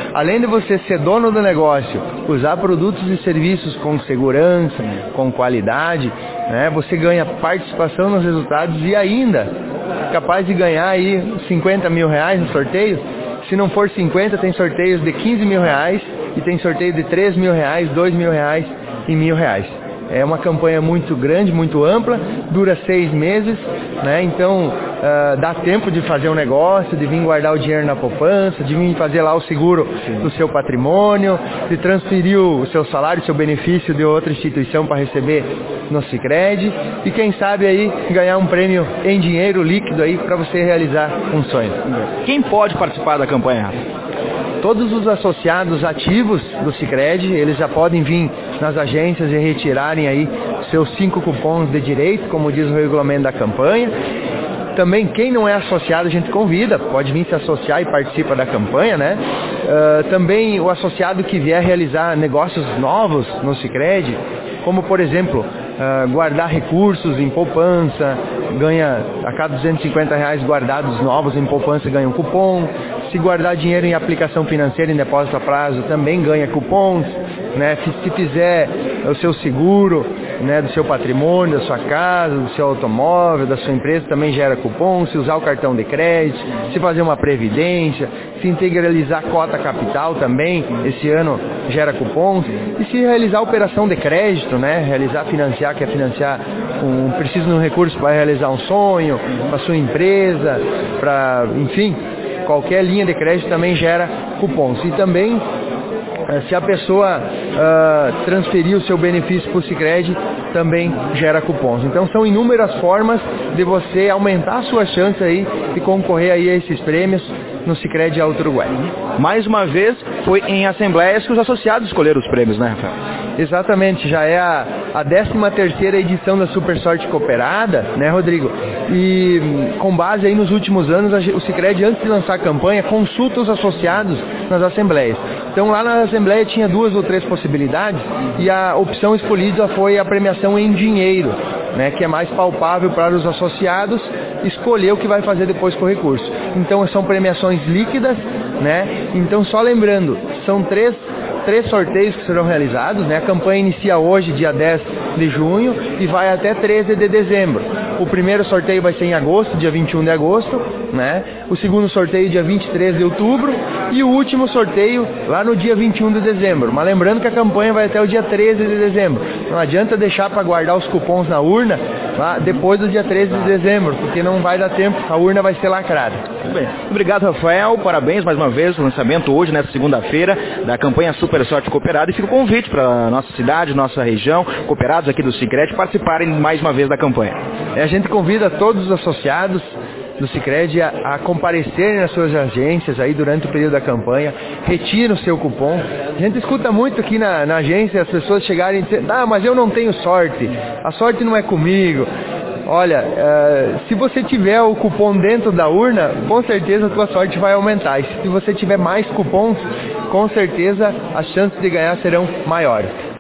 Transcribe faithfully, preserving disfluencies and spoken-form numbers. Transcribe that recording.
além de você ser dono do negócio, usar produtos e serviços com segurança, com qualidade, né, você ganha participação nos resultados e ainda capaz de ganhar aí cinquenta mil reais no sorteio. Se não for cinquenta, tem sorteios de quinze mil reais e tem sorteio de três mil reais, dois mil reais e mil reais. É uma campanha muito grande, muito ampla, dura seis meses, né? Então uh, dá tempo de fazer um negócio, de vir guardar o dinheiro na poupança, de vir fazer lá o seguro do seu patrimônio, de transferir o seu salário, o seu benefício de outra instituição para receber no Sicredi e quem sabe aí ganhar um prêmio em dinheiro líquido aí para você realizar um sonho. Quem pode participar da campanha, Rafa? Todos os associados ativos do Sicredi, eles já podem vir nas agências e retirarem aí seus cinco cupons de direito, como diz o regulamento da campanha. Também quem não é associado a gente convida, pode vir se associar e participa da campanha, né? Uh, também o associado que vier realizar negócios novos no Sicredi, como por exemplo, uh, guardar recursos em poupança, ganha a cada duzentos e cinquenta reais guardados novos em poupança ganha um cupom. Se guardar dinheiro em aplicação financeira em depósito a prazo também ganha cupons, né? Se fizer o seu seguro, né, do seu patrimônio, da sua casa, do seu automóvel, da sua empresa também gera cupom. Se usar o cartão de crédito, se fazer uma previdência, se integralizar cota capital também, esse ano gera cupons. E se realizar operação de crédito, né, realizar financiar, quer financiar, um, precisa de um recurso para realizar um sonho, para sua empresa, para, enfim, qualquer linha de crédito também gera cupons. E também, se a pessoa uh, transferir o seu benefício para o Sicredi, também gera cupons. Então são inúmeras formas de você aumentar a sua chance aí de concorrer aí a esses prêmios no Sicredi Alto Uruguai. Mais uma vez, foi em assembleias que os associados escolheram os prêmios, né, Rafael? Exatamente, já é a, a décima terceira edição da Super Sorte Cooperada, né, Rodrigo? E com base aí nos últimos anos, a, o Sicredi, antes de lançar a campanha, consulta os associados nas assembleias. Então lá na assembleia tinha duas ou três possibilidades e a opção escolhida foi a premiação em dinheiro, né, que é mais palpável para os associados escolher o que vai fazer depois com o recurso. Então são premiações líquidas, né? Então só lembrando, são três três sorteios que serão realizados, né? A campanha inicia hoje, dia dez de junho, e vai até treze de dezembro. O primeiro sorteio vai ser em agosto, dia vinte e um de agosto, né? O segundo sorteio dia vinte e três de outubro e o último sorteio lá no dia vinte e um de dezembro. Mas lembrando que a campanha vai até o dia treze de dezembro. Não adianta deixar para guardar os cupons na urna lá depois do dia treze de dezembro, porque não vai dar tempo, a urna vai ser lacrada. Muito bem. Obrigado, Rafael. Parabéns mais uma vez pelo lançamento hoje, nessa segunda-feira, da campanha Super Sorte Cooperada. E fica o convite para a nossa cidade, nossa região, cooperados aqui do Sicredi, participarem mais uma vez da campanha. A gente convida todos os associados do Sicredi a, a comparecerem nas suas agências aí durante o período da campanha, retire o seu cupom. A gente escuta muito aqui na, na agência as pessoas chegarem e dizer, ah, mas eu não tenho sorte, a sorte não é comigo. Olha, uh, se você tiver o cupom dentro da urna, com certeza a tua sorte vai aumentar. E se você tiver mais cupons, com certeza as chances de ganhar serão maiores.